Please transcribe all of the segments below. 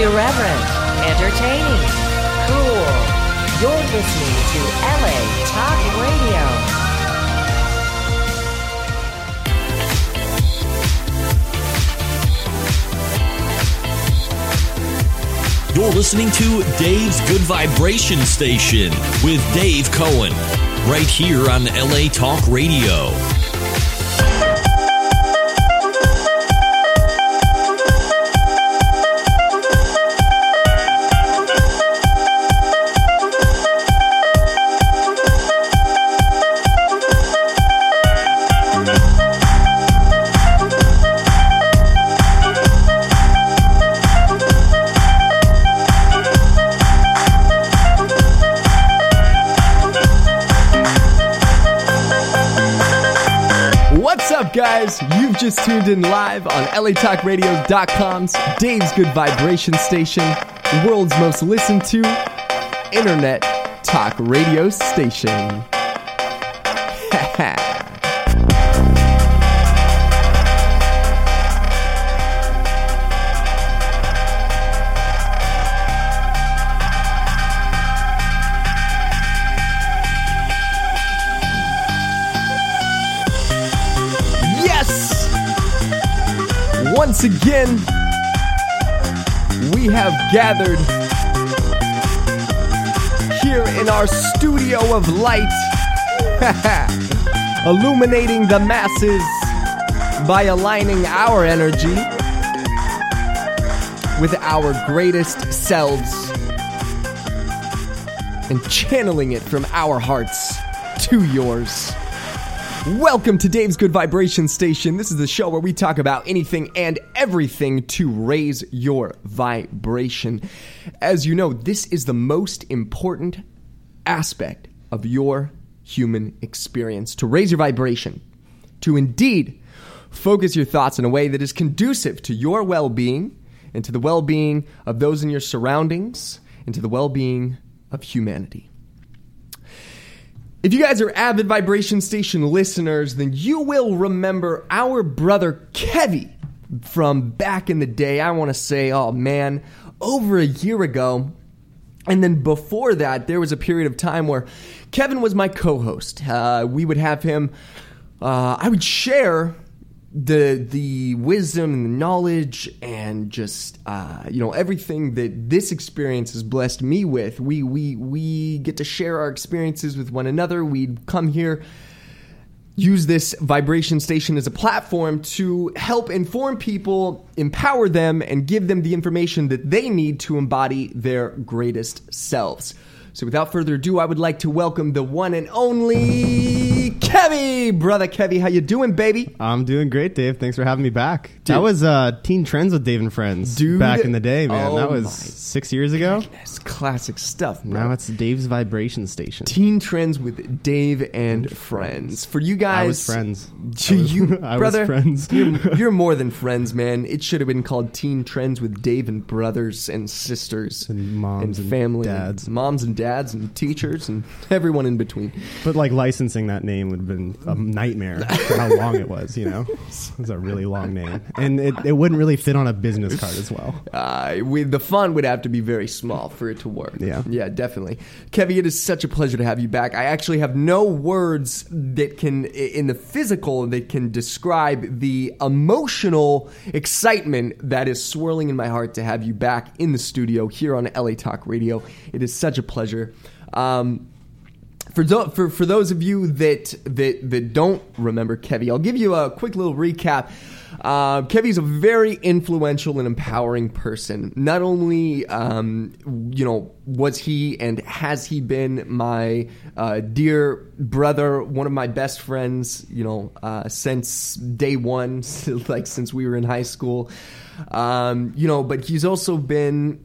Irreverent, entertaining, cool. You're listening to LA Talk Radio. You're listening to Dave's Good Vibration Station with Dave Cohen, right here on LA Talk Radio. Guys, you've just tuned in live on LATalkRadio.com's Dave's Good Vibration Station, the world's most listened to internet talk radio station. Once again, we have gathered here in our studio of light, illuminating the masses by aligning our energy with our greatest selves and channeling it from our hearts to yours. Welcome to Dave's Good Vibration Station. This is the show where we talk about anything and everything to raise your vibration. As you know, this is the most important aspect of your human experience, to raise your vibration, to indeed focus your thoughts in a way that is conducive to your well-being and to the well-being of those in your surroundings and to the well-being of humanity. If you guys are avid Vibration Station listeners, then you will remember our brother Kevy from back in the day. I want to say, oh man, over a year ago. And then before that, there was a period of time where Kevin was my co-host. We would have him, I would share the wisdom and the knowledge and just everything that this experience has blessed me with. We get to share our experiences with one another. We'd come here, use this vibration station as a platform to help inform people, empower them, and give them the information that they need to embody their greatest selves. So without further ado, I would like to welcome the one and only Kevy. Brother Kevy, how you doing, baby? I'm doing great, Dave. Thanks for having me back. Dude. That was Teen Trends with Dave and Friends back in the day, man. That was 6 years ago. Goodness, classic stuff, bro. Now it's Dave's Vibration Station. Teen Trends with Dave and Friends. For you guys... I was friends. I was friends. you're more than friends, man. It should have been called Teen Trends with Dave and brothers and sisters. And moms and family. dads. Moms and dads and teachers and everyone in between. But like licensing that name would have been a nightmare for how long it was, you know? It was a really long name. And it wouldn't really fit on a business card as well. The font would have to be very small for it to work. Yeah, definitely. Kevy, it is such a pleasure to have you back. I actually have no words that can, in the physical, that can describe the emotional excitement that is swirling in my heart to have you back in the studio here on LA Talk Radio. It is such a pleasure. For those of you that don't remember Kevy, I'll give you a quick little recap. Kevy's a very influential and empowering person. Not only, was he and has he been my dear brother, one of my best friends, since day one, like since we were in high school. But he's also been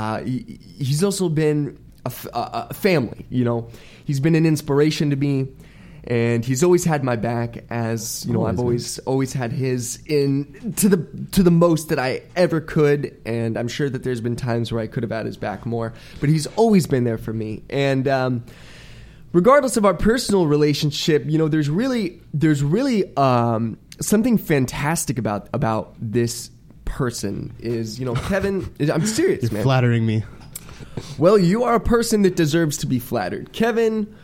a family. He's been an inspiration to me. And he's always had my back, as you know. I've always had his in to the most that I ever could, and I'm sure that there's been times where I could have had his back more, but he's always been there for me. And regardless of our personal relationship, there's really something fantastic about this person is, Kevin, I'm serious, You're man. flattering me. Well, you are a person that deserves to be flattered. Kevin,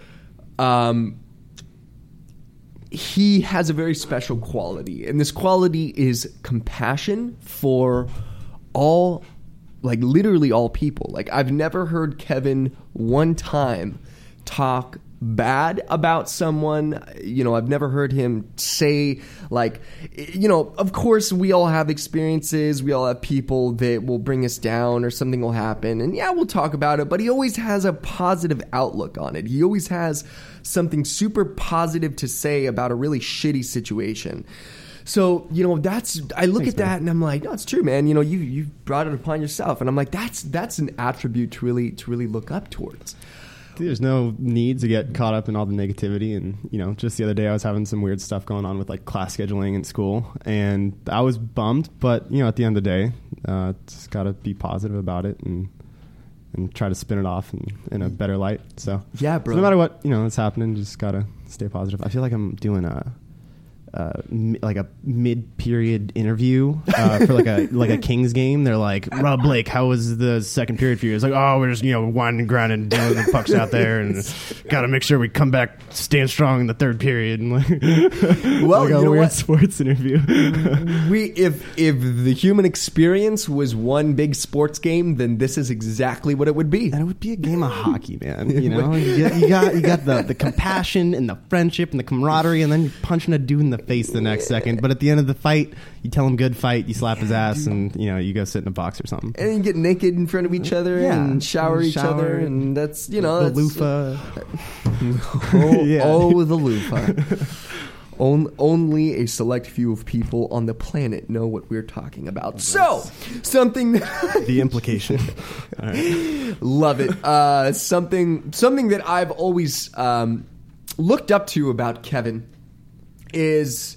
he has a very special quality, and this quality is compassion for all, like literally all people. Like, I've never heard Kevin one time talk bad about someone. I've never heard him say, like, of course we all have experiences, we all have people that will bring us down or something will happen, and yeah, we'll talk about it, but he always has a positive outlook on it. He always has something super positive to say about a really shitty situation. So, I look at that and I'm like, no, it's true, man. You brought it upon yourself, and I'm like, that's an attribute to really look up towards. There's no need to get caught up in all the negativity. And, just the other day I was having some weird stuff going on with like class scheduling in school, and I was bummed. But, at the end of the day, just got to be positive about it and try to spin it off in a better light. So, yeah, bro. So no matter what, is happening, just got to stay positive. I feel like I'm doing a mid-period interview for like a Kings game. They're like, Rob Blake, how was the second period for you? It's like, oh, we're just winding and grinding and dealing with the pucks out there, and got to make sure we come back, stand strong in the third period. And well, like a weird sports interview. If the human experience was one big sports game, then this is exactly what it would be. And it would be a game of hockey, man. You got the compassion and the friendship and the camaraderie, and then you're punching a dude in the face the next second. But at the end of the fight, you tell him good fight, you slap his ass, and you go sit in a box or something. And you get naked in front of each other and shower each other, and that's the loofah. The loofah. Only a select few of people on the planet know what we're talking about. So, something the implication. All right. Love it. Something that I've always looked up to about Kevin is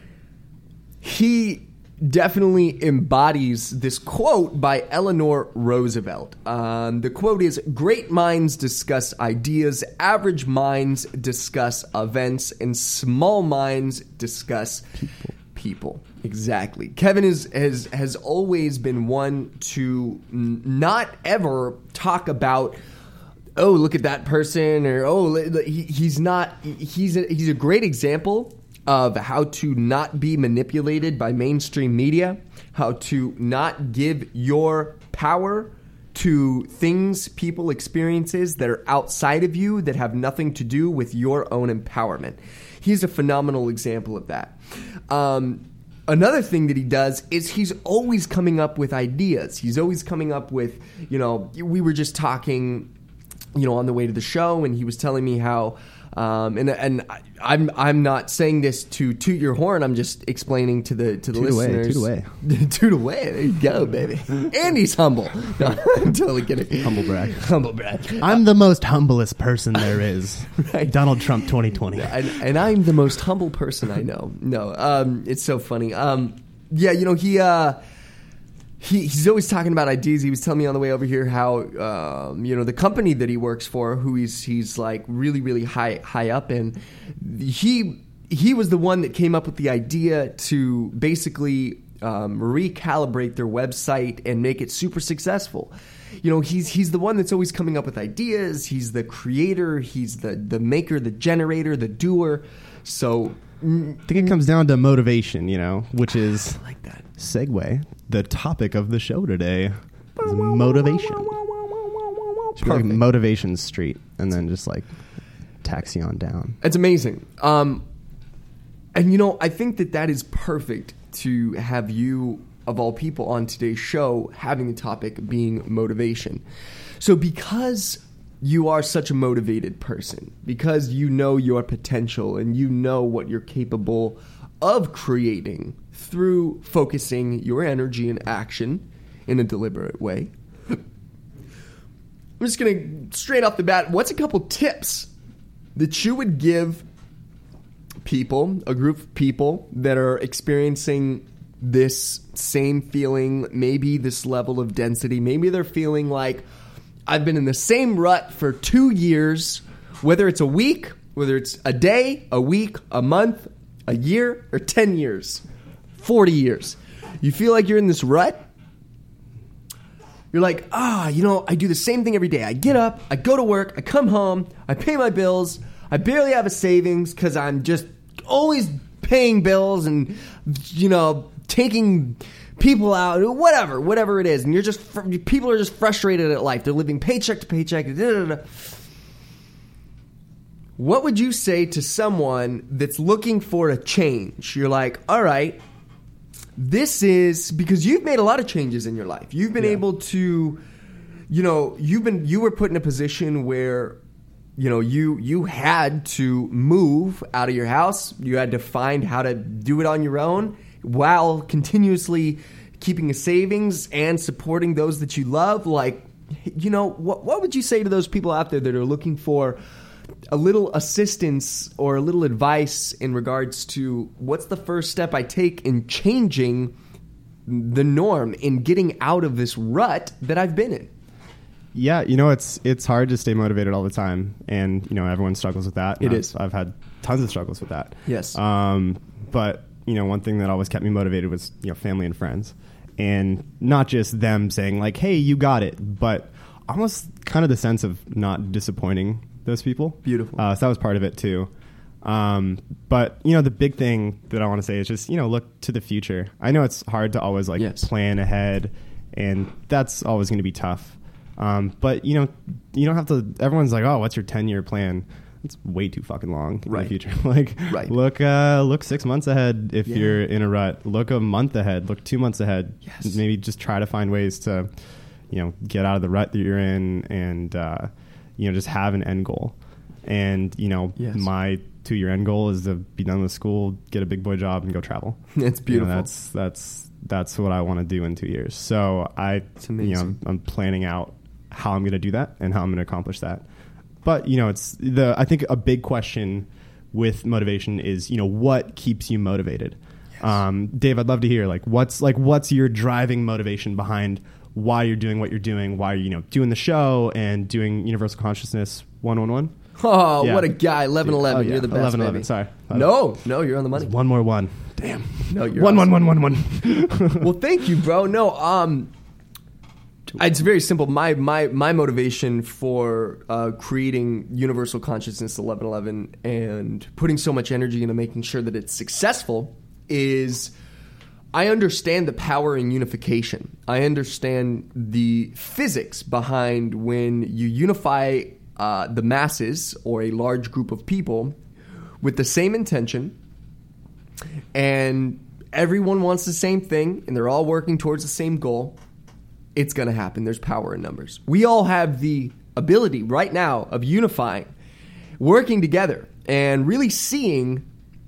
he definitely embodies this quote by Eleanor Roosevelt. The quote is, "Great minds discuss ideas, average minds discuss events, and small minds discuss people." Exactly. Kevin has always been one to not ever talk about, oh, look at that person, or he's a great example of how to not be manipulated by mainstream media, how to not give your power to things, people, experiences that are outside of you that have nothing to do with your own empowerment. He's a phenomenal example of that. Another thing that he does is he's always coming up with ideas. He's always coming up with, we were just talking, on the way to the show, and he was telling me how, and I'm not saying this to toot your horn. I'm just explaining to the listeners. Toot away. There you go, baby. And he's humble. No, I'm totally kidding. Humble brag. Humble brag. I'm the most humblest person there is. Right. Donald Trump 2020. And I'm the most humble person I know. No, it's so funny. He's always talking about ideas. He was telling me on the way over here how, the company that he works for, who he's like really, really high up in, he was the one that came up with the idea to basically recalibrate their website and make it super successful. He's the one that's always coming up with ideas. He's the creator. He's the maker, the generator, the doer. So I think it comes down to motivation, which is I like that. Segue. The topic of the show today is motivation. Should be like Motivation Street, and then just like taxi on down. It's amazing. And I think that is perfect to have you, of all people, on today's show, having the topic being motivation. So because you are such a motivated person, because you know your potential and you know what you're capable of creating through focusing your energy and action in a deliberate way, I'm just going to, straight off the bat, what's a couple tips that you would give people, a group of people that are experiencing this same feeling, maybe this level of density, maybe they're feeling like, I've been in the same rut for 2 years, whether it's a week, whether it's a day, a week, a month, a year, or 10 years, 40 years. You feel like you're in this rut? You're like, I do the same thing every day. I get up, I go to work, I come home, I pay my bills, I barely have a savings because I'm just always paying bills and, taking people out, whatever it is. And people are just frustrated at life. They're living paycheck to paycheck. What would you say to someone that's looking for a change? You're like, all right, this is because you've made a lot of changes in your life. You've been able to, you were put in a position where, you had to move out of your house. You had to find how to do it on your own while continuously keeping a savings and supporting those that you love. Like, what would you say to those people out there that are looking for a little assistance or a little advice in regards to what's the first step I take in changing the norm, in getting out of this rut that I've been in? Yeah, it's hard to stay motivated all the time, and everyone struggles with that. It is. I've had tons of struggles with that. Yes. But one thing that always kept me motivated was family and friends, and not just them saying like, "Hey, you got it," but almost kind of the sense of not disappointing those people. Beautiful. So that was part of it too. But the big thing that I want to say is just look to the future. I know it's hard to always plan ahead, and that's always going to be tough. But you don't have to. Everyone's like, "Oh, what's your 10-year plan?" It's way too fucking long in the future. Look 6 months ahead if you're in a rut. Look a month ahead. Look 2 months ahead. Yes. Maybe just try to find ways to, get out of the rut that you're in, and just have an end goal. And my 2-year end goal is to be done with school, get a big boy job, and go travel. It's beautiful. That's what I want to do in 2 years. So it's amazing. I'm planning out how I'm going to do that and how I'm going to accomplish that. But I think a big question with motivation is what keeps you motivated. Yes. Dave, I'd love to hear what's your driving motivation behind why you're doing what you're doing, why you're doing the show and doing Universal Consciousness 111. Oh, yeah. What a guy! 1111, you're the best. 1111. Sorry. No, you're on the money. One more one. Damn. No, you're one. Well, thank you, bro. No, it's very simple. My motivation for creating Universal Consciousness 1111 and putting so much energy into making sure that it's successful is I understand the power in unification. I understand the physics behind when you unify the masses or a large group of people with the same intention, and everyone wants the same thing, and they're all working towards the same goal. It's going to happen. There's power in numbers. We all have the ability right now of unifying, working together, and really seeing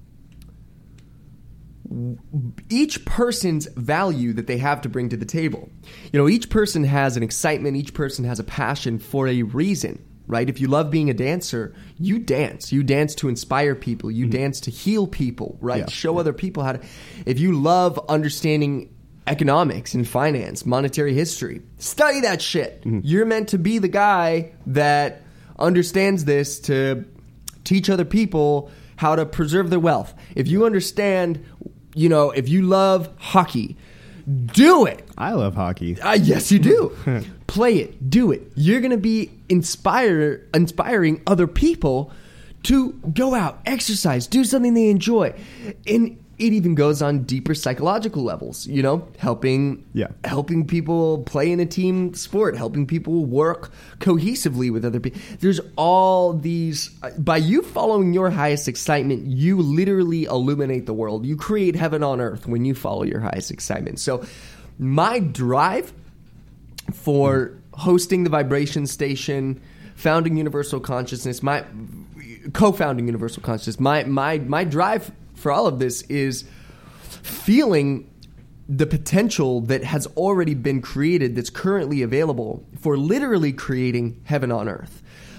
each person's value that they have to bring to the table. Each person has an excitement. Each person has a passion for a reason, right? If you love being a dancer, you dance. You dance to inspire people. You dance to heal people, right? Yeah. Show other people how to. If you love understanding economics and finance, monetary history, study that shit. You're meant to be the guy that understands this to teach other people how to preserve their wealth. If you understand, if you love hockey, do it. I love hockey. Yes, you do. Play it. Do it. You're going to be inspiring other people to go out, exercise, do something they enjoy. And it even goes on deeper psychological levels, helping people play in a team sport, helping people work cohesively with other people. There's all these, by you following your highest excitement, you literally illuminate the world. You create heaven on earth when you follow your highest excitement. So my drive for hosting the Vibration Station, founding Universal Consciousness, co-founding Universal Consciousness, my drive for all of this is feeling the potential that has already been created, that's currently available, for literally creating heaven on earth.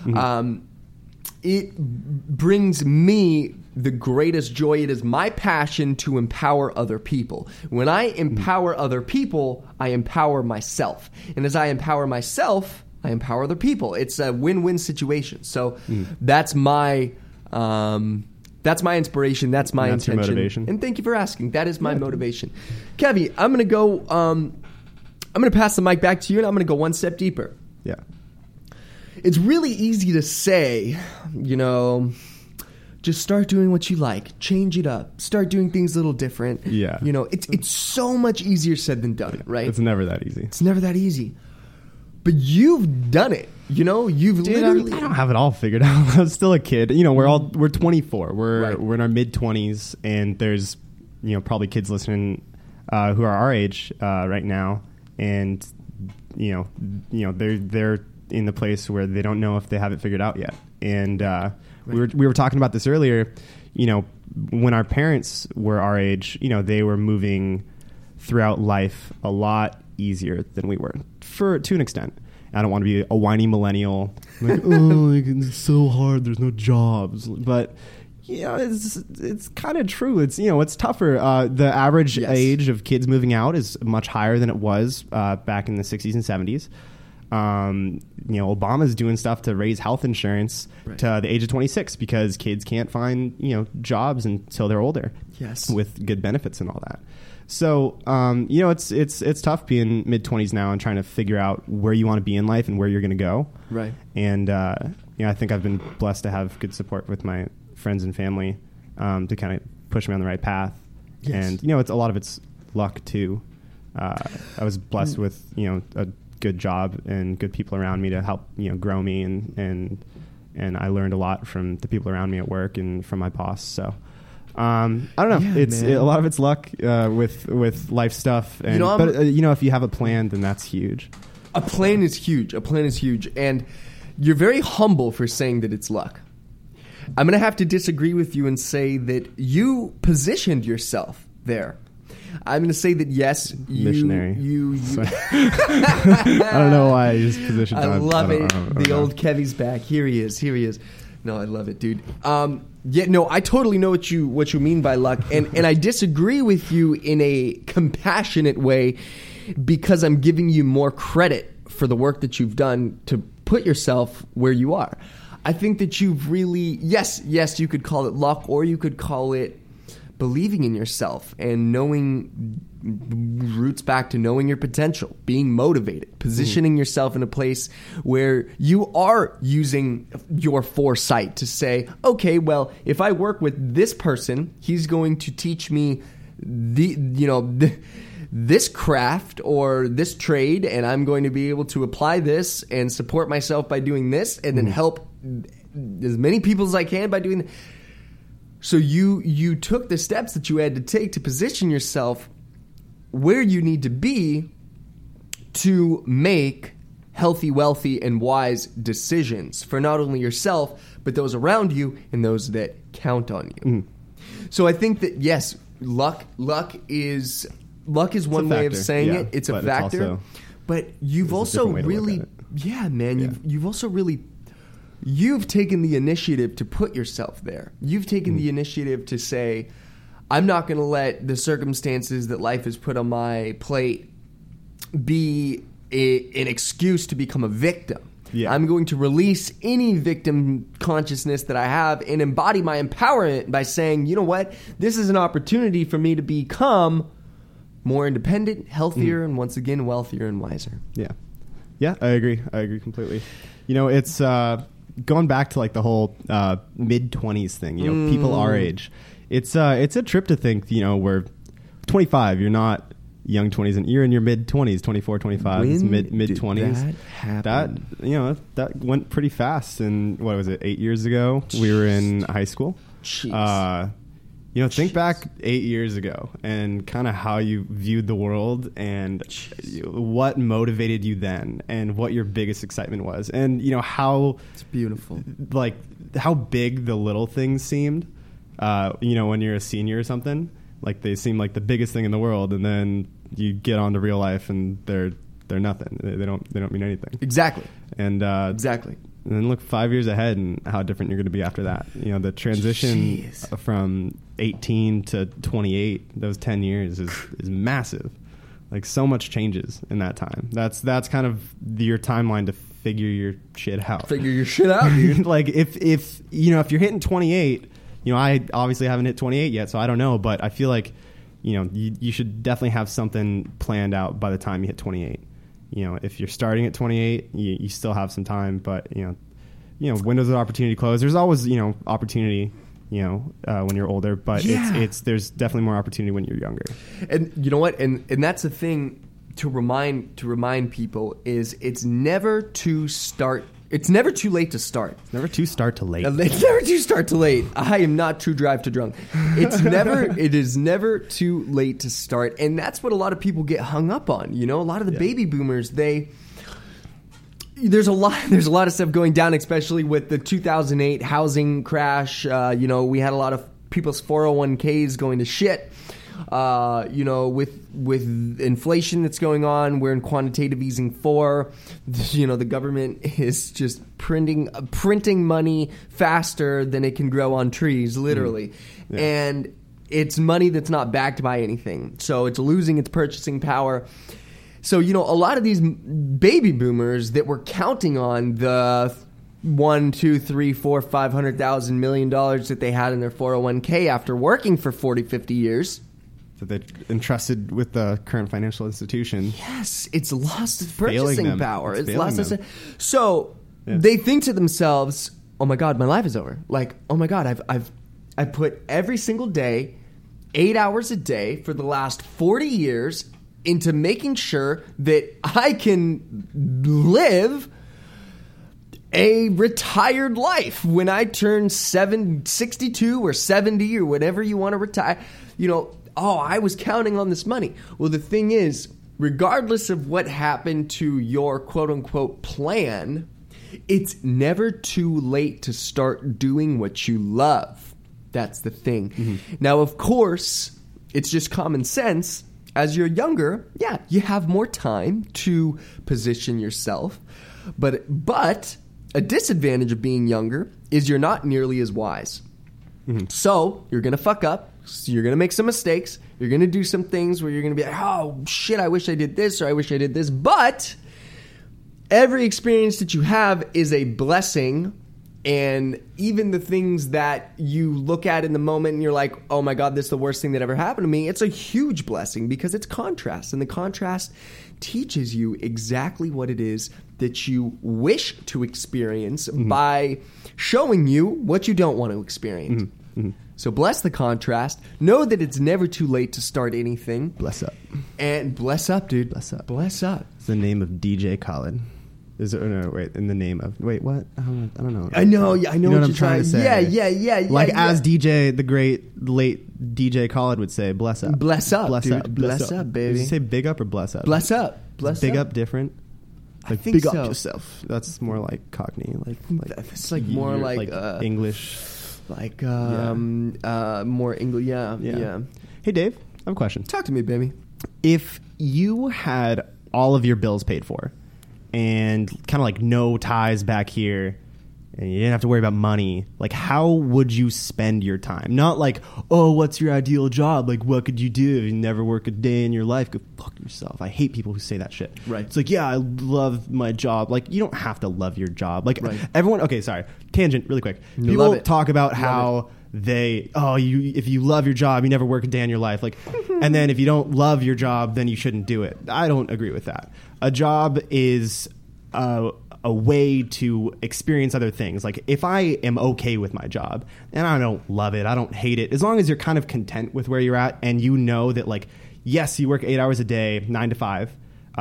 It brings me the greatest joy. It is my passion to empower other people. When I empower other people, I empower myself. And as I empower myself, I empower other people. It's a win-win situation. So that's my That's my inspiration. That's my That's your intention. motivation. And thank you for asking. That is my motivation. Kevy, I'm going to go, I'm going to pass the mic back to you, and I'm going to go one step deeper. Yeah. It's really easy to say, just start doing what you like, change it up, start doing things a little different. Yeah. It's so much easier said than done, right? It's never that easy. It's never that easy. But you've done it. You've literally. I don't have it all figured out. I'm still a kid. We're 24. Right. We're in our mid 20s, and there's probably kids listening who are our age right now, and they're in the place where they don't know if they have it figured out yet. And we were talking about this earlier. When our parents were our age, they were moving throughout life a lot easier than we were, to an extent. I don't want to be a whiny millennial, like, it's so hard, there's no jobs. But it's kind of true. It's tougher. The average age of kids moving out is much higher than it was back in the 60s and 70s. Obama's doing stuff to raise health insurance to the age of 26 because kids can't find jobs until they're older. Yes, with good benefits and all that. So it's tough being mid 20s now and trying to figure out where you want to be in life and where you're going to go. Right. And I think I've been blessed to have good support with my friends and family to kind of push me on the right path. Yes. And it's a lot of it's luck too. I was blessed with a good job and good people around me to help grow me, and I learned a lot from the people around me at work and from my boss. So I don't know. A lot of it's luck with life stuff, and if you have a plan, then that's huge. A plan is huge. And you're very humble for saying that it's luck. I'm going to have to disagree with you and say that you positioned yourself there. I'm going to say that yes, missionary. You I don't know why I just positioned. I love it. The old Kevy's back. Here he is. No, I love it, dude. I totally know what you mean by luck, and I disagree with you in a compassionate way because I'm giving you more credit for the work that you've done to put yourself where you are. I think that you've really, yes, you could call it luck, or you could call it believing in yourself and knowing roots back to knowing your potential, being motivated, positioning yourself in a place where you are using your foresight to say, okay, well, if I work with this person, he's going to teach me this craft or this trade, and I'm going to be able to apply this and support myself by doing this, and then help as many people as I can by doing that. So you took the steps that you had to take to position yourself where you need to be to make healthy, wealthy, and wise decisions for not only yourself, but those around you and those that count on you. So I think that, yes, luck is one way of saying it. It's a factor. But you've also really, you've also really... You've taken the initiative to put yourself there. You've taken the initiative to say, I'm not going to let the circumstances that life has put on my plate be an excuse to become a victim. Yeah. I'm going to release any victim consciousness that I have and embody my empowerment by saying, you know what? This is an opportunity for me to become more independent, healthier, and once again, wealthier and wiser. Yeah. Yeah, I agree. Completely. It's... going back to like the whole mid-20s thing, people our age, it's a trip to think, we're 25, you're not young 20s, and you're in your mid-20s, 24, 25, it's mid-20s. That went pretty fast. And what was it, 8 years ago? Jeez. We were in high school. Jeez. Think back 8 years ago and kind of how you viewed the world and what motivated you then and what your biggest excitement was, and how it's beautiful, like how big the little things seemed. When you're a senior or something, like they seem like the biggest thing in the world, and then you get onto real life and they're nothing. They don't mean anything. Exactly. And exactly. And then look 5 years ahead and how different you're going to be after that. The transition from 18 to 28, those 10 years is massive. Like so much changes in that time. That's kind of your timeline to figure your shit out. Figure your shit out, dude. Like if you're hitting 28, I obviously haven't hit 28 yet, so I don't know, but I feel like, you should definitely have something planned out by the time you hit 28. If you're starting at 28, you still have some time, but, windows of opportunity close. There's always, opportunity, when you're older, but there's definitely more opportunity when you're younger. And you know what? And that's the thing to remind people is it's never too late to start. It's never too start to late. It's never too start to late. I am not too drive to drunk. It is never too late to start. And that's what a lot of people get hung up on. A lot of the baby boomers, there's a lot of stuff going down, especially with the 2008 housing crash. We had a lot of people's 401ks going to shit. With inflation that's going on, we're in quantitative easing 4. The government is just printing money faster than it can grow on trees, literally. Yeah. And it's money that's not backed by anything. So it's losing its purchasing power. So, a lot of these baby boomers that were counting on the $1, $2, $3, $4, $500,000 million that they had in their 401k after working for 40, 50 years. That they entrusted with the current financial institution. Yes, it's lost its purchasing power. It's lost its. So they think to themselves, "Oh my God, my life is over." Like, "Oh my God, I've put every single day, 8 hours a day for the last 40 years into making sure that I can live a retired life when I turn 62 or 70 or whatever you want to retire." I was counting on this money. Well, the thing is, regardless of what happened to your quote-unquote plan, it's never too late to start doing what you love. That's the thing. Mm-hmm. Now, of course, it's just common sense. As you're younger, you have more time to position yourself. But a disadvantage of being younger is you're not nearly as wise. Mm-hmm. So you're going to fuck up. So you're going to make some mistakes. You're going to do some things where you're going to be like, oh, shit, I wish I did this or I wish I did this. But every experience that you have is a blessing. And even the things that you look at in the moment and you're like, oh, my God, this is the worst thing that ever happened to me. It's a huge blessing because it's contrast. And the contrast teaches you exactly what it is that you wish to experience by showing you what you don't want to experience. Mm-hmm. So bless the contrast. Know that it's never too late to start anything. Bless up. And bless up, dude. Bless up. Bless up. It's the name of DJ Khaled. In the name of... Wait, what? I don't know. I know what I'm trying to say. Yeah. Like as DJ, the great late DJ Khaled would say, bless up. Bless up, bless dude. Up. Bless up, baby. Did you say big up or bless up? Bless up. Bless big up. Up different? Like I think big so. up yourself. That's more like Cockney. It's like more like English. Like more English. Yeah. Hey, Dave, I have a question. Talk to me, baby. If you had all of your bills paid for and kind of like no ties back here and you didn't have to worry about money, like how would you spend your time? Not like, oh, what's your ideal job? Like, what could you do if you never work a day in your life? Go fuck yourself. I hate people who say that shit. Right. It's like, yeah, I love my job. Like, you don't have to love your job. Like, right. Everyone, okay, sorry. Tangent, really quick. People talk about how if you love your job, you never work a day in your life. Like, and then if you don't love your job, then you shouldn't do it. I don't agree with that. A job is a way to experience other things. Like if I am okay with my job and I don't love it, I don't hate it, as long as you're kind of content with where you're at and you know that like, yes, you work 8 hours a day, 9 to 5,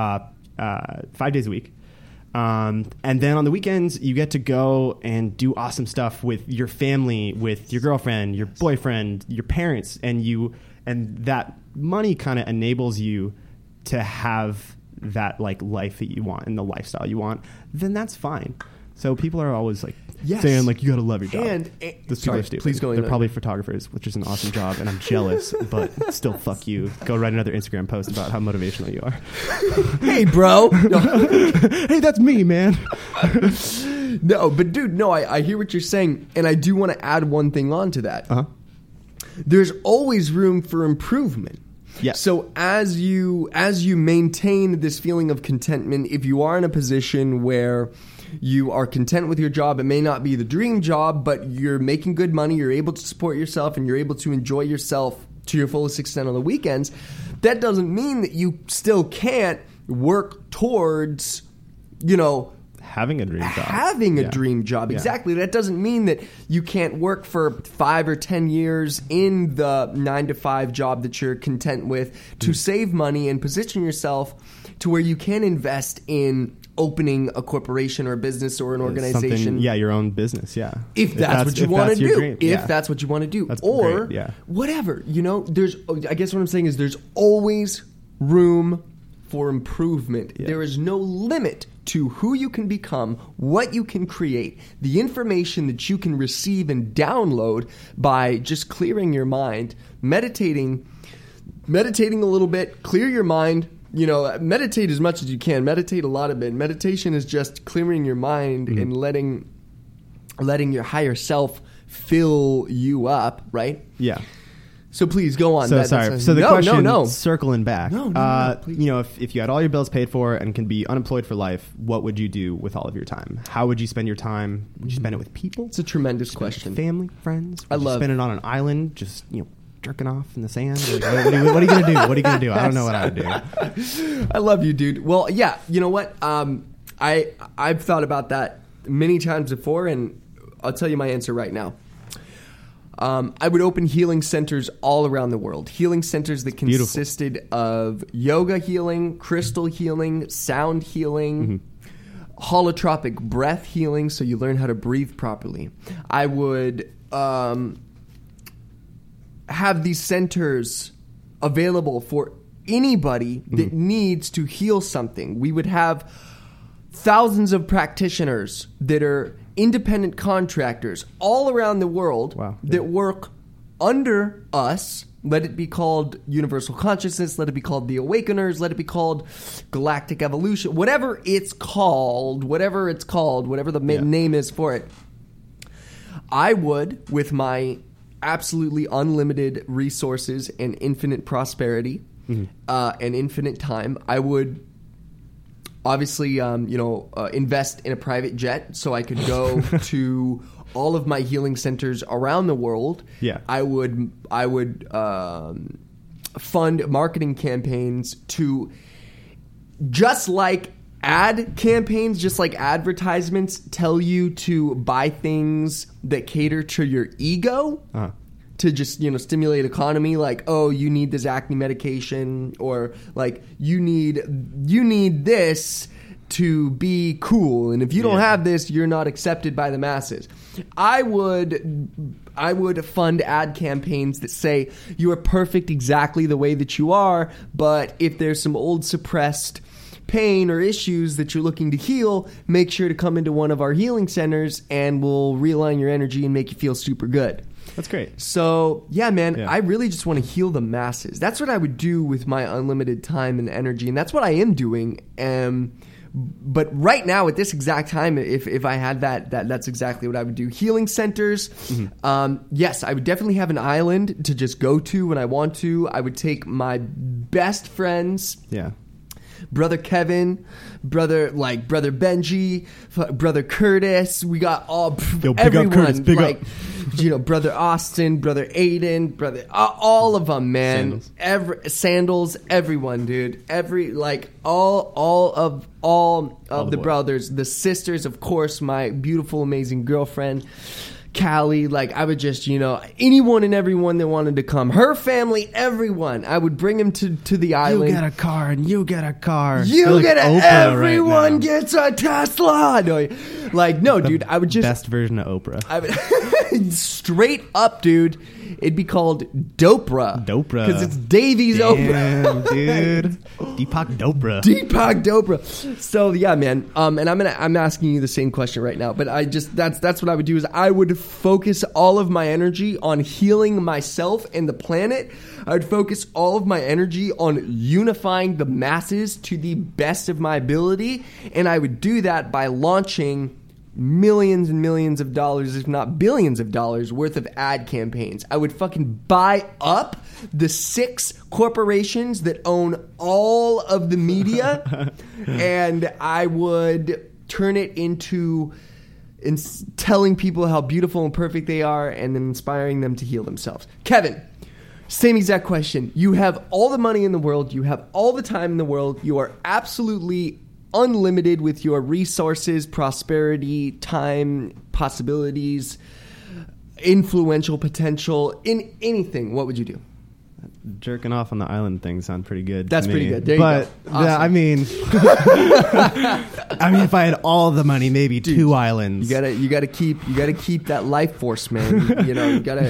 5 days a week. And then on the weekends, you get to go and do awesome stuff with your family, with your girlfriend, your boyfriend, your parents, and that money kind of enables you to have that like life that you want and the lifestyle you want. Then that's fine. So people are always like saying like you got to love your job. And those people are stupid. Please go. They're probably photographers, which is an awesome job, and I'm jealous. But still, fuck you. Go write another Instagram post about how motivational you are. Hey, bro. Hey, that's me, man. No, but dude, no, I hear what you're saying, and I do want to add one thing on to that. Uh-huh. There's always room for improvement. Yeah. So as you maintain this feeling of contentment, if you are in a position where you are content with your job. It may not be the dream job, but you're making good money. You're able to support yourself, and you're able to enjoy yourself to your fullest extent on the weekends. That doesn't mean that you still can't work towards, having a dream job. Having a dream job, exactly. That doesn't mean that you can't work for 5 or 10 years in the 9-to-5 job that you're content with to save money and position yourself to where you can invest in opening a corporation or a business or an organization. Your own business, If that's what you want to do. If that's what you want to do. That's or great, whatever. I guess what I'm saying is there's always room for improvement. Yeah. There is no limit to who you can become, what you can create, the information that you can receive and download by just clearing your mind, meditating a little bit, clear your mind. Meditate as much as you can. Meditate a lot of it. Meditation is just clearing your mind and letting your higher self fill you up, right? Yeah. So please go on. So the question, circling back, please. if you had all your bills paid for and can be unemployed for life, what would you do with all of your time? How would you spend your time? Would you spend it with people? It's a tremendous question. Family, friends? Would you love spend it on an island, just jerking off in the sand? What are you gonna do? What are you gonna do? I don't know what I would do. I love you, dude. Well, yeah. You know what? I've thought about that many times before, and I'll tell you my answer right now. I would open healing centers all around the world. Healing centers that consisted of yoga healing, crystal healing, sound healing, holotropic breath healing, so you learn how to breathe properly. I would have these centers available for anybody that needs to heal something. We would have thousands of practitioners that are independent contractors all around the world that work under us. Let it be called Universal Consciousness. Let it be called The Awakeners. Let it be called Galactic Evolution. Whatever it's called, whatever the name is for it. I would, with my absolutely unlimited resources and infinite prosperity and infinite time, I would obviously, invest in a private jet so I could go to all of my healing centers around the world. Yeah, I would fund marketing campaigns to, just like ad campaigns, just like advertisements tell you to buy things that cater to your ego. To just, stimulate economy, like, oh, you need this acne medication, or like you need this to be cool, and if you don't have this, you're not accepted by the masses. I would fund ad campaigns that say you are perfect exactly the way that you are, but if there's some old suppressed pain or issues that you're looking to heal, make sure to come into one of our healing centers and we'll realign your energy and make you feel super good. That's great. So, yeah, man, I really just want to heal the masses. That's what I would do with my unlimited time and energy, and that's what I am doing. But right now, at this exact time, if I had that's exactly what I would do. Healing centers. Yes, I would definitely have an island to just go to when I want to. I would take my best friends. Yeah. Brother Kevin, brother Benji, brother Curtis. We got everyone. Big up, Curtis, big up. Brother Austin, brother Aiden, brother, all of them, man. Sandals, everyone, dude. All of the brothers, the sisters, of course, my beautiful, amazing girlfriend, Callie. I would just, anyone and everyone that wanted to come. Her family, everyone. I would bring them to the island. You get a car and you get a car. Everyone gets a Tesla. No, dude. I would just best version of Oprah. Straight up, dude. It'd be called Dopra. Because it's Davies Oprah. Dude. Deepak Dopra. So, yeah, man. And I'm asking you the same question right now. But that's what I would do is I would focus all of my energy on healing myself and the planet. I would focus all of my energy on unifying the masses to the best of my ability. And I would do that by launching millions and millions of dollars, if not billions of dollars worth of ad campaigns. I would fucking buy up the 6 corporations that own all of the media, and I would turn it into telling people how beautiful and perfect they are, and then inspiring them to heal themselves. Kevin, same exact question. You have all the money in the world. You have all the time in the world. You are absolutely unlimited with your resources, prosperity, time, possibilities, influential potential in anything. What would you do? Jerking off on the island thing sound pretty good. That's to pretty me. good. There you but go. Awesome. I mean, if I had all the money, maybe two islands. You gotta keep that life force, man. You gotta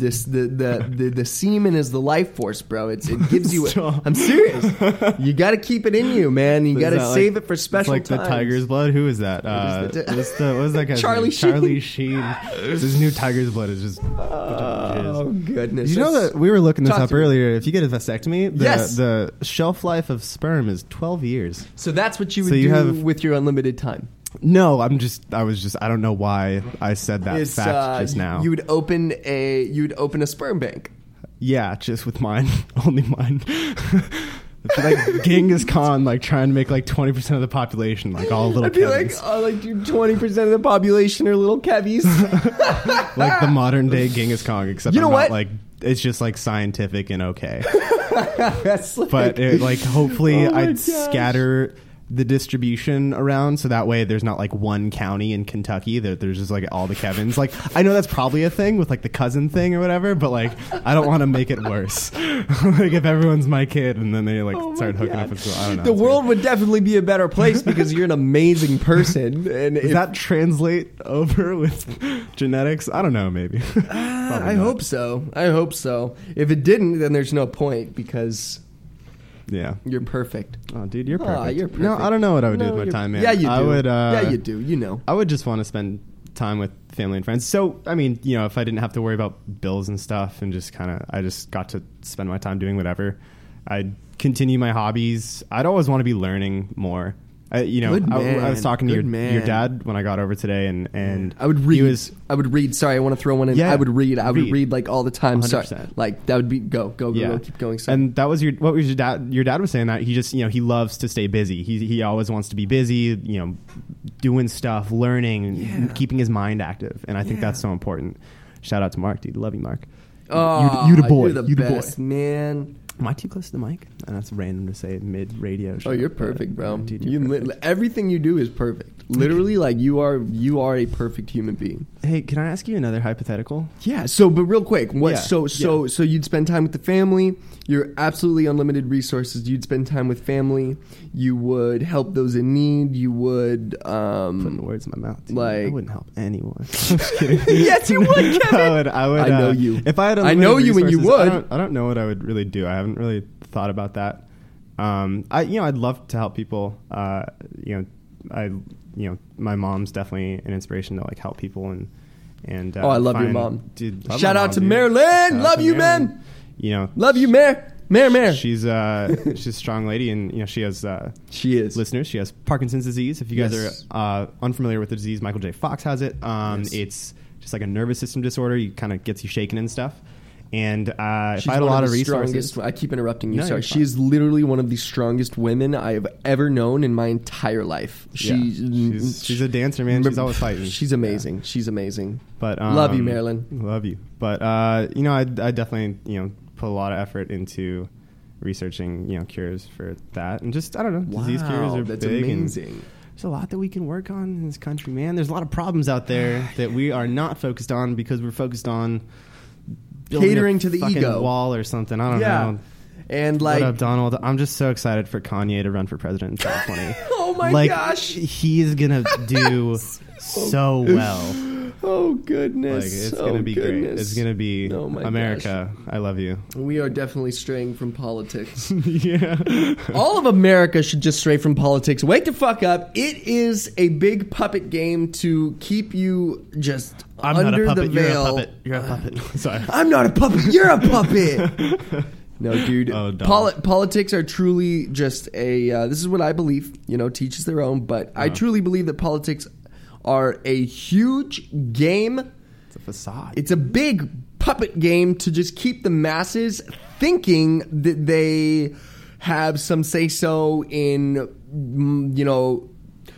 the semen is the life force, bro. It gives you. I'm serious. You gotta keep it in you, man. You gotta save it for special it's like times. the tiger's blood. Who is that? What was that guy's Charlie name? Sheen. Charlie Sheen. His new tiger's blood is just. Oh goodness! Did you know that we were looking this Talk up to me. earlier? If you get a vasectomy, Yes. the shelf life of sperm is 12 years. So that's what you would So you do have- with your unlimited time. No, I don't know why I said that It's, fact just now. You would open a sperm bank. Yeah, just with mine, only mine. It's like Genghis Khan, like trying to make like 20% of the population, like all little I'd be Kevins. like 20% of the population are little Kevies. Like the modern day Genghis Khan, except You know I'm what? not like it's just like scientific and okay. That's like, But it, like hopefully Oh my I'd gosh. scatter the distribution around so that way there's not like one county in Kentucky that there's just like all the Kevins. Like I know that's probably a thing with like the cousin thing or whatever, but like I don't want to make it worse. Like if everyone's my kid and then they like Oh my start hooking God. up at school. I don't know. the It's world would definitely be a better place because you're an amazing person. And Does that translate over with genetics? I don't know, maybe. I hope so. I hope so. If it didn't, then there's no point because Yeah. you're perfect. Oh, dude, you're perfect. Aw, you're perfect. No, I don't know what I would do No, with my you're- time, man. Yeah, you do. I would. Yeah, you do. You know. I would just want to spend time with family and friends. So, I mean, if I didn't have to worry about bills and stuff and just I just got to spend my time doing whatever, I'd continue my hobbies. I'd always want to be learning more. Good I man. was talking to Good your man. dad when I got over today, and I would read. He was, I would read. Sorry, I want to throw one in. Yeah, I would read. I would read. read like all the time. Sorry, 100%. like that would be go. Keep going. Sorry. And that was what was your dad? Your dad was saying that he just he loves to stay busy. He always wants to be busy. Doing stuff, learning, and keeping his mind active. And I think that's so important. Shout out to Mark, dude. Love you, Mark. Oh, you the boy. You're the You the boy. best, man. Am I too close to the mic? And that's random to say mid radio. Oh, you're perfect, bro. Dude, you're perfect. Everything you do is perfect. Literally, like you are a perfect human being. Hey, can I ask you another hypothetical? Yeah. So, but real quick, what? Yeah, So you'd spend time with the family. You're absolutely unlimited resources. You'd spend time with family. You would help those in need. You would. Putting words in my mouth. Dude. Like- I wouldn't help anyone. I'm just kidding. Yes, you would, Kevin. I would. I know you. If I had, I know you when you resources, would. I don't know what I would really do. I haven't really thought about that. I'd love to help people. My mom's definitely an inspiration to like help people and. I love your mom. Dude, love Shout my out mom, to dude. Marilyn. Shout out Love to you, Marilyn. man. Love you, Mare. She's a strong lady, and she has She is. listeners. She has Parkinson's disease. If you guys Yes. are unfamiliar with the disease, Michael J. Fox has it. Yes. It's just like a nervous system disorder. You kind of gets you shaken and stuff. And if She's I had a one lot of the resources, strongest. I keep interrupting you. No, Sorry. you're She fine. is literally one of the strongest women I have ever known in my entire life. she's a dancer, man. She's always fighting. She's amazing. She's amazing. But Love you, Marilyn. Love you. But I definitely put a lot of effort into researching cures for that, and just I don't know, disease cures are that's big. And amazing. there's a lot that we can work on in this country, man. There's a lot of problems out there that we are not focused on because we're focused on building Catering a to the fucking ego. wall or something. I don't Yeah. know. And What like, up, Donald? I'm just so excited for Kanye to run for president in 2020. oh my like, gosh. he's gonna do so well. Oh goodness. Like, it's Oh, gonna be great. goodness. It's gonna be Oh my America. I love you. We are definitely straying from politics. Yeah. All of America should just stray from politics. Wake the fuck up. It is a big puppet game to keep you just I'm under not a puppet. the veil. You're a puppet. Sorry. I'm not a puppet. You're a puppet. No, dude. Oh, Donald. Politics are truly just a. This is what I believe. Teach is their own. But I truly believe that politics are a huge game. It's a facade. It's a big puppet game to just keep the masses thinking that they have some say so in,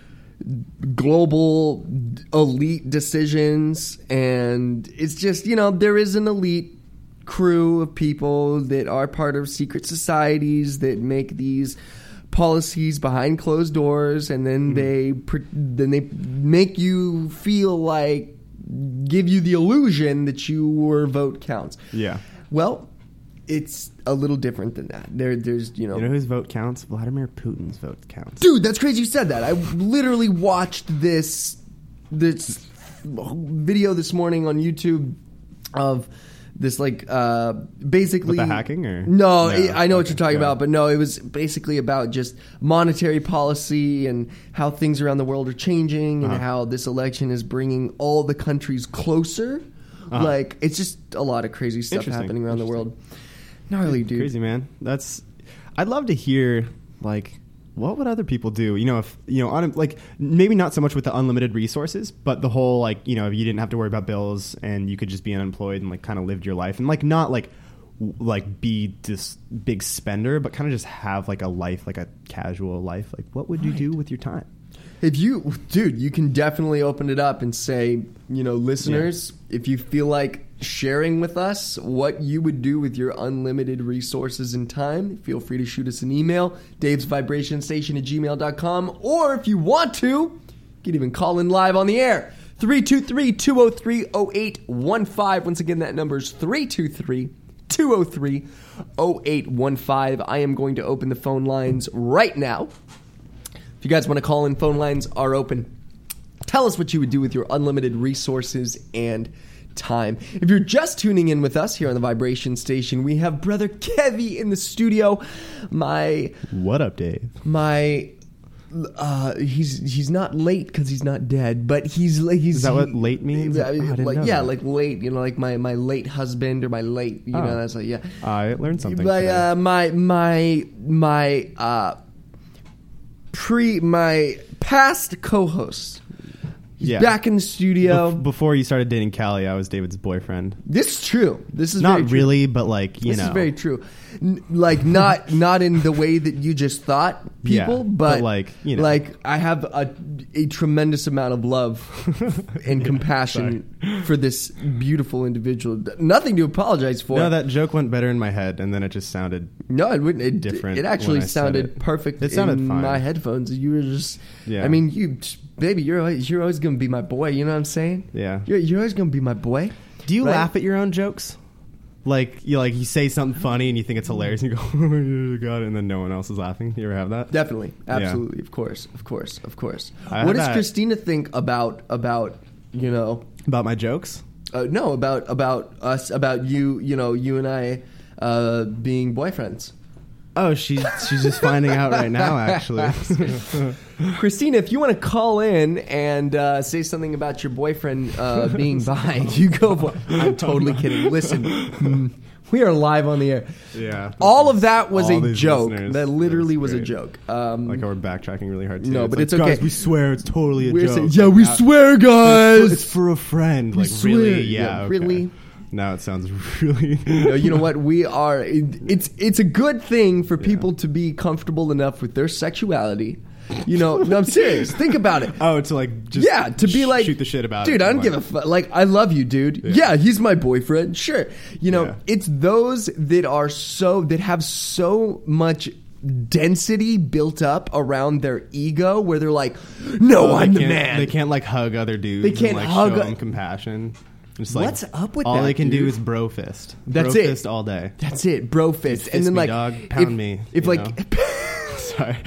global elite decisions, and it's just, there is an elite crew of people that are part of secret societies that make these policies behind closed doors, and then they make you feel like, give you the illusion that your vote counts. Yeah. Well, it's a little different than that. There's You know whose vote counts? Vladimir Putin's vote counts. Dude, that's crazy you said that. I literally watched this video this morning on YouTube of this, basically... With the hacking, or? No, I know what you're talking about, but no, it was basically about just monetary policy and how things around the world are changing, and how this election is bringing all the countries closer. It's just a lot of crazy stuff happening around the world. Gnarly, dude. Crazy, man. I'd love to hear, what would other people do? If maybe not so much with the unlimited resources, but the whole if you didn't have to worry about bills and you could just be unemployed and kind of lived your life and not be this big spender, but kind of just have a life, a casual life. What would you do with your time? You can definitely open it up and say, listeners, if you feel like sharing with us what you would do with your unlimited resources and time, feel free to shoot us an email, davesvibrationstation@gmail.com, or if you want to, you can even call in live on the air, 323-203-0815. Once again, that number is 323-203-0815. I am going to open the phone lines right now. If you guys want to call in, phone lines are open. Tell us what you would do with your unlimited resources and time. If you're just tuning in with us here on the Vibration Station, we have Brother Kevy in the studio. What up, Dave? He's not late because he's not dead, but he's Is that what late means? late, like my late husband or my late, that's I learned something. But today. my past co-host. He's back in the studio. Before you started dating Callie, I was David's boyfriend. This is true. This is not very true. really, but this is very true. Not in the way that you just thought, people, but I have a tremendous amount of love and compassion for this beautiful individual. Nothing to apologize for. No, that joke went better in my head, and then it just sounded different. It actually sounded perfect. It sounded in fine. my headphones. You were just. Yeah. I mean, baby, you're always gonna be my boy. You know what I'm saying? Yeah. You're always gonna be my boy. Do you laugh at your own jokes? You say something funny and you think it's hilarious and you go, oh my God, and then no one else is laughing. You ever have that? Definitely. Absolutely. Yeah. Of course. What does Christina think about About my jokes? No, about us, about you, you and I being boyfriends. Oh, she's just finding out right now, actually. Christina, if you want to call in and say something about your boyfriend being bi, you go for it. I'm totally kidding. Listen, we are live on the air. Yeah. All of that was a joke. That literally was a joke. How we're backtracking really hard, too. No, but it's okay. Guys, we swear it's totally a joke. We swear, guys. It's for a friend. We swear. Really? Yeah, okay. Really? Now it sounds really... You know what? We are... It's a good thing for people to be comfortable enough with their sexuality. No, I'm serious. Think about it. Oh, to just... to be shoot the shit about dude, it. I don't give a fuck. I love you, dude. Yeah, he's my boyfriend. Sure. It's those that have so much density built up around their ego where they're like, no, I'm the man. They can't hug other dudes. They can't show them compassion. Just what's up with all that? All they can dude? do is bro fist. That's bro it. Fist all day. That's it. Bro fist. And then me, dog, pound me. If sorry.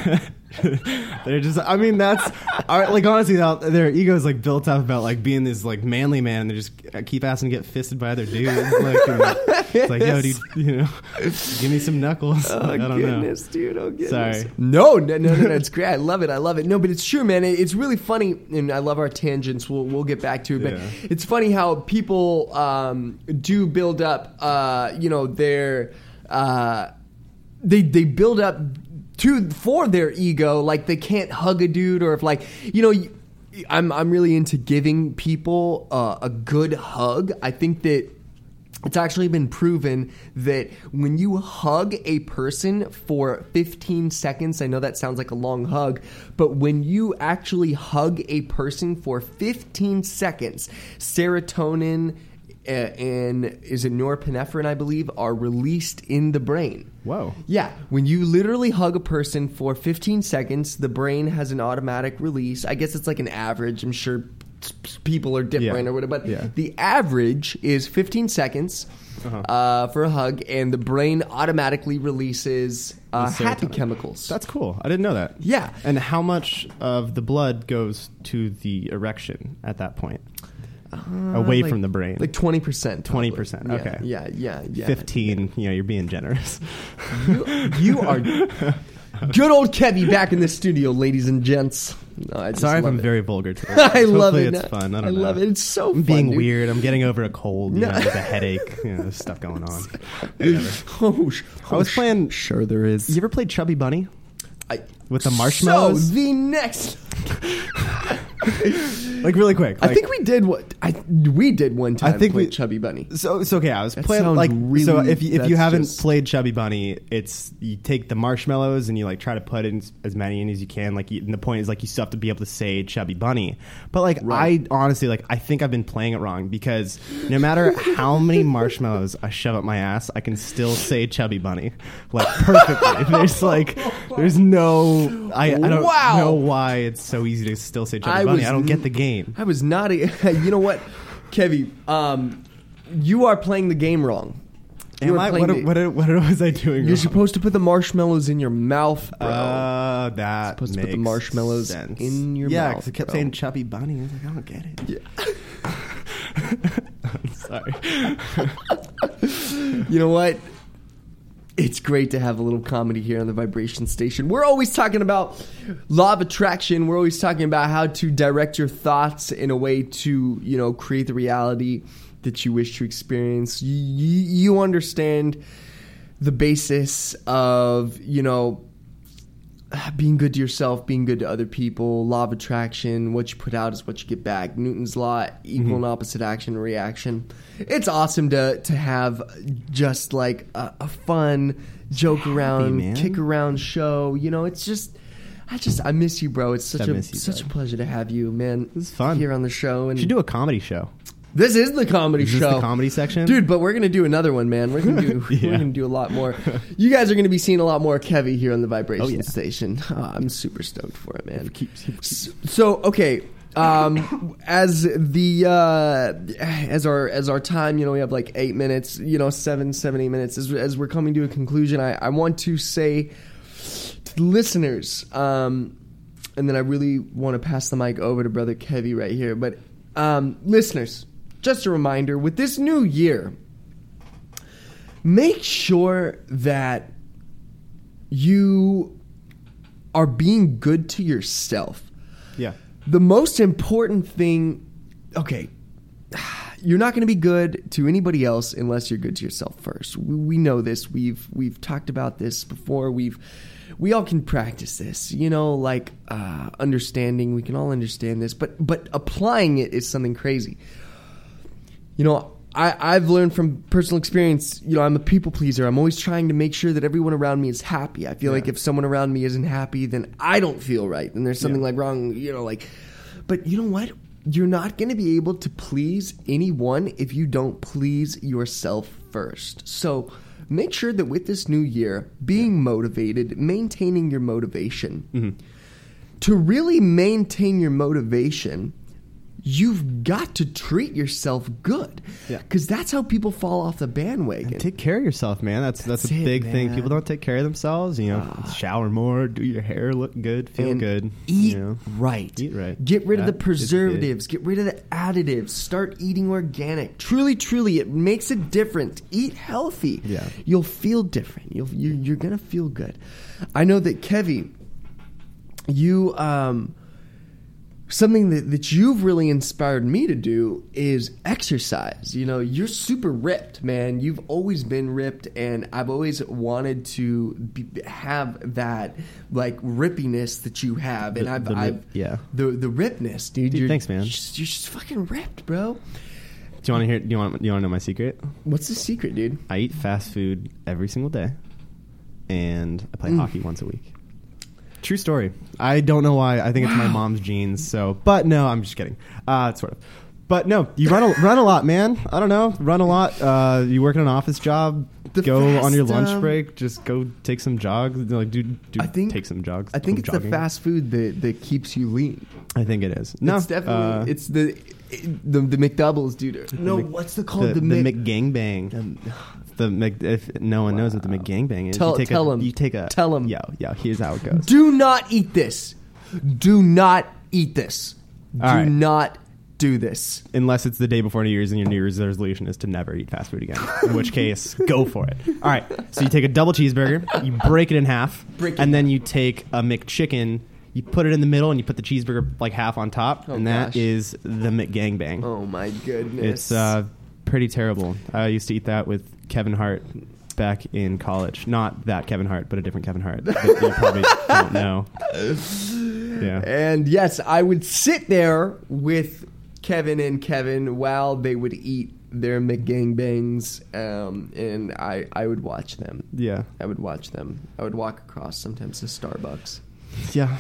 They're just. I mean, that's honestly, their ego is built up about being this manly man. And they just keep asking to get fisted by other dudes. It's yo, dude, give me some knuckles. I don't know. Dude. Oh goodness. Sorry. No. It's great. I love it. No, but it's true, man. It's really funny, and I love our tangents. We'll get back to it, but it's funny how people do build up. Their they build up for their ego, they can't hug a dude, or if I'm really into giving people a good hug. I think that It's actually been proven that when you hug a person for 15 seconds, I know that sounds like a long hug, but when you actually hug a person for 15 seconds, serotonin and is it norepinephrine, I believe, are released in the brain. Whoa. Yeah. When you literally hug a person for 15 seconds, the brain has an automatic release. I guess it's like an average. I'm sure people are different or whatever, but the average is 15 seconds for a hug, and the brain automatically releases happy chemicals. That's cool. I didn't know that. Yeah. And how much of the blood goes to the erection at that point? Away from the brain? Like 20%. 20%. Okay. Yeah. 15, you're being generous. You are good old Kevy back in the studio, ladies and gents. No, sorry if I'm very vulgar today. I love it. It's fun. I love it. It's so fun. I'm being dude. weird. I'm getting over a cold. There's a headache. There's stuff going on. I was playing. Sure, there is. You ever played Chubby Bunny? With the marshmallows? So, the next... Like really quick. I think we did one time. I think we Chubby Bunny. So okay. I was that playing like really, so. If you haven't played Chubby Bunny, it's you take the marshmallows and you like try to put in as many in as you can. Like and the point is like you still have to be able to say Chubby Bunny. But like I honestly I think I've been playing it wrong because no matter how many marshmallows I shove up my ass, I can still say Chubby Bunny like perfectly. There's no I don't know why it's so easy to still say Chubby Bunny. I don't get the game. I was not. You know what, Kevy? You are playing the game wrong. What was I doing? You're supposed to put the marshmallows in your mouth, bro. That supposed makes to put the marshmallows sense. in your mouth. Yeah, because I kept saying Chubby Bunny. I was like, I don't get it. I'm sorry. You know what? It's great to have a little comedy here on the Vibration Station. We're always talking about law of attraction. We're always talking about how to direct your thoughts in a way to, create the reality that you wish to experience. You understand the basis of, being good to yourself, being good to other people, law of attraction, what you put out is what you get back. Newton's law, equal and opposite action and reaction. It's awesome to have just like a fun joke around, kick around show. It's just I miss you, bro. It's such a pleasure to have you, man. It's fun here on the show. And you should do a comedy show. This is the comedy show. Is this the comedy section? Dude, but we're going to do another one, man. We're going to do a lot more. You guys are going to be seeing a lot more Kevy here on the Vibration Station. I'm super stoked for it, man. So, okay, as our time, we have like 8 minutes, 7, 8 minutes. As we're coming to a conclusion, I want to say to the listeners, and then I really want to pass the mic over to Brother Kevy right here, but listeners, just a reminder, with this new year, make sure that you are being good to yourself. Yeah. The most important thing, you're not going to be good to anybody else unless you're good to yourself first. We know this. We've talked about this before. We all can practice this, understanding. We can all understand this, but applying it is something crazy. I've learned from personal experience, I'm a people pleaser. I'm always trying to make sure that everyone around me is happy. I feel like if someone around me isn't happy, then I don't feel right. Then there's something wrong, but you know what? You're not going to be able to please anyone if you don't please yourself first. So make sure that with this new year, being motivated, maintaining your motivation, to really maintain your motivation, you've got to treat yourself good. Because that's how people fall off the bandwagon. And take care of yourself, man. That's a big thing. People don't take care of themselves. Shower more, do your hair look good, feel good. Eat right. Eat right. Get rid of the preservatives. Get rid of the additives. Start eating organic. Truly, it makes a difference. Eat healthy. Yeah. You'll feel different. You're going to feel good. I know that, Kevy, you... something that you've really inspired me to do is exercise. You're super ripped, man. You've always been ripped, and I've always wanted to have that like rippiness that you have, and the rippness, dude. Thanks, man. You're just fucking ripped, bro. Do you want to hear? Do you want to know my secret? What's the secret, dude? I eat fast food every single day, and I play hockey once a week. True story. I don't know why. I think it's my mom's genes. So, but no, I'm just kidding. Sort of. But no, you run a lot, man. I don't know. Run a lot. You work in an office job. Go on your lunch break. Just go take some jogs. Like, take some jogs. I think it's jogging. The fast food that keeps you lean. I think it is. No, it's definitely it's the McDoubles, dude. No, what's the called? The McGangbang. If no one knows what the McGangbang is, tell them. Yo, here's how it goes. Do not eat this. Do not eat this. Do not do this. Unless it's the day before New Year's and your New Year's resolution is to never eat fast food again. In which case, go for it. All right. So you take a double cheeseburger, you break it in half, and then you take a McChicken, you put it in the middle, and you put the cheeseburger like half on top, that is the McGangbang. Oh my goodness. It's pretty terrible. I used to eat that with Kevin Hart back in college. Not that Kevin Hart, but a different Kevin Hart that you probably don't know. Yeah. And yes, I would sit there with Kevin while they would eat their McGangbangs, and I would watch them. Yeah. I would watch them. I would walk across sometimes to Starbucks. Yeah.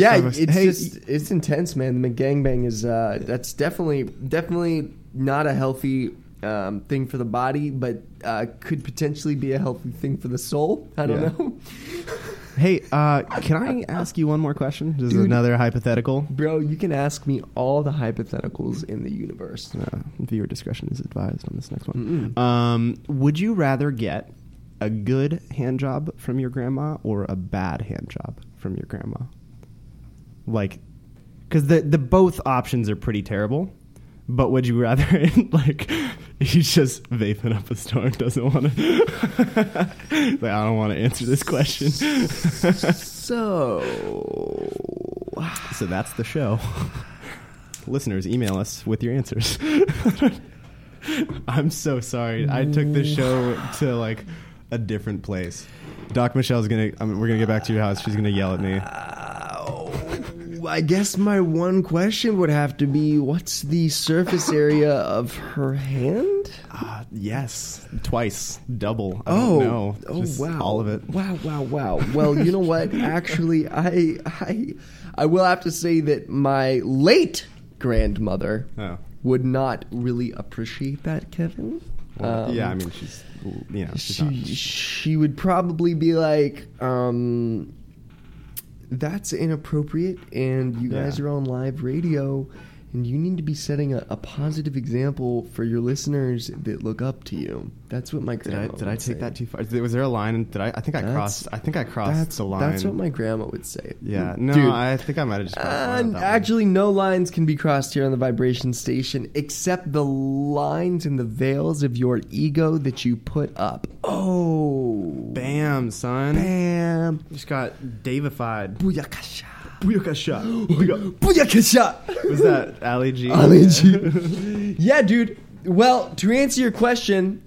It's intense, man. The McGangbang is that's definitely not a healthy thing for the body, but could potentially be a healthy thing for the soul. I don't know. Hey, can I ask you one more question? Just another hypothetical? Bro, you can ask me all the hypotheticals in the universe. Viewer discretion is advised on this next one. Would you rather get a good hand job from your grandma or a bad hand job from your grandma? Like, because the both options are pretty terrible. But would you rather, like, he's just vaping up a storm, doesn't want to, like, I don't want to answer this question. So that's the show. Listeners, email us with your answers. I'm so sorry. I took the show to, like, a different place. Doc Michelle's we're going to get back to your house. She's going to yell at me. I guess my one question would have to be, what's the surface area of her hand? Yes. Twice. Double. I don't know. Just wow. All of it. Wow. Well, you know what? Actually, I will have to say that my late grandmother would not really appreciate that, Kevin. Well, yeah, I mean, she's she would probably be like, that's inappropriate, and you guys are on live radio, and you need to be setting a positive example for your listeners that look up to you. That's what my grandma Did I take that too far? Was there a line? I think I crossed the line. That's what my grandma would say. Yeah. No, dude, I think I might have just crossed the line. Actually, no lines can be crossed here on the vibration station except the lines and the veils of your ego that you put up. Oh. Bam, son. Bam. Just got Davified. Booyakasha. Was that Ali G? Ali G. Yeah, dude. Well, to answer your question,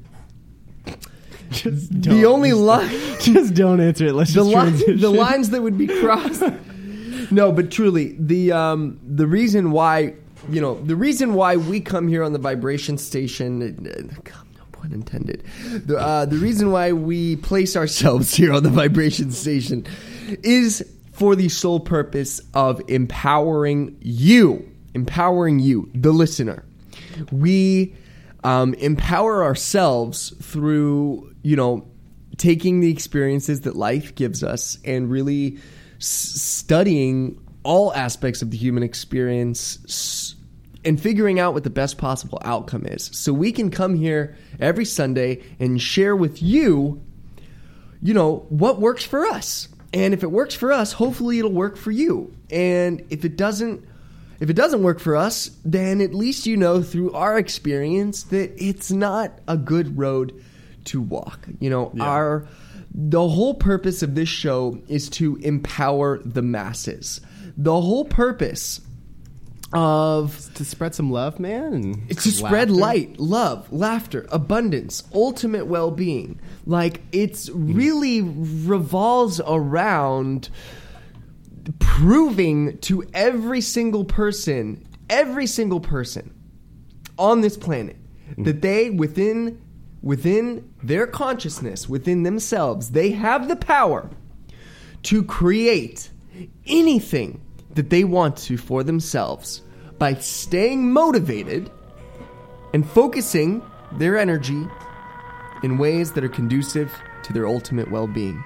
just don't answer it. Let's just transition. The lines that would be crossed. No, but truly, the reason why we come here on the vibration station, no pun intended. The reason why we place ourselves here on the vibration station is for the sole purpose of empowering you, the listener. We empower ourselves through, taking the experiences that life gives us and really studying all aspects of the human experience and figuring out what the best possible outcome is. So we can come here every Sunday and share with you, what works for us. And if it works for us, hopefully it'll work for you. And if it doesn't work for us, then at least through our experience that it's not a good road to walk. The whole purpose of this show is to empower the masses. The whole purpose of to spread some love, man. It's to spread light, love, laughter, abundance, ultimate well-being. Like, it's really revolves around proving to every single person on this planet that they, within their consciousness, within themselves, they have the power to create anything that they want to for themselves by staying motivated and focusing their energy in ways that are conducive to their ultimate well-being.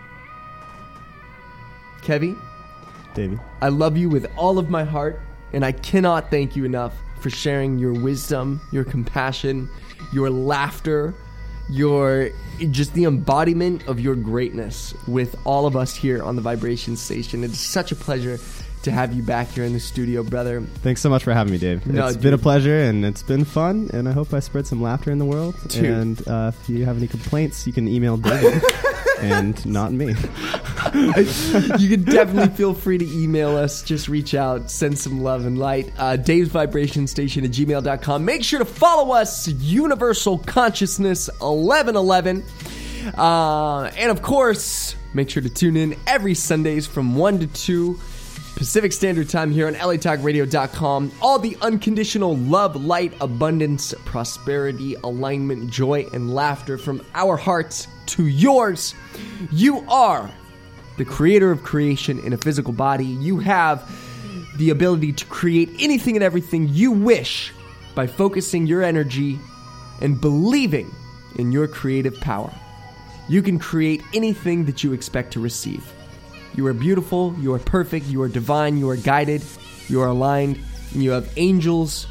Kevy, Davey, I love you with all of my heart, and I cannot thank you enough for sharing your wisdom, your compassion, your laughter, your just the embodiment of your greatness with all of us here on the Vibration Station. It's such a pleasure to have you back here in the studio, brother. Thanks so much for having me, Dave. It's been a pleasure, and it's been fun, and I hope I spread some laughter in the world. Dude. And if you have any complaints, you can email David and not me. You can definitely feel free to email us. Just reach out, send some love and light. Dave's Vibration Station at gmail.com. Make sure to follow us, Universal Consciousness 1111. And of course, make sure to tune in every Sundays from 1 to 2 Pacific Standard Time here on LATalkRadio.com. All the unconditional love, light, abundance, prosperity, alignment, joy, and laughter from our hearts to yours. You are the creator of creation in a physical body. You have the ability to create anything and everything you wish by focusing your energy and believing in your creative power. You can create anything that you expect to receive. You are beautiful, you are perfect, you are divine, you are guided, you are aligned, and you have angels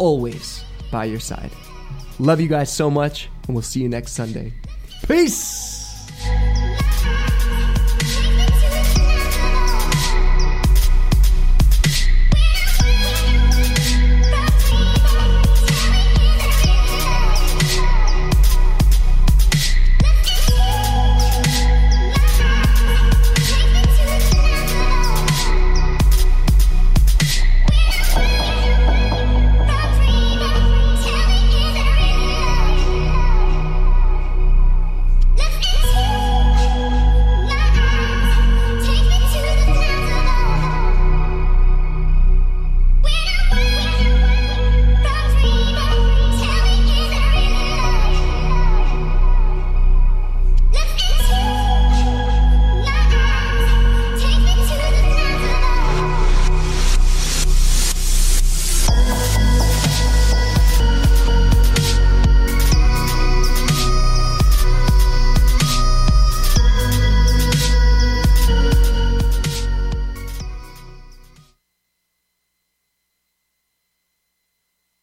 always by your side. Love you guys so much, and we'll see you next Sunday. Peace!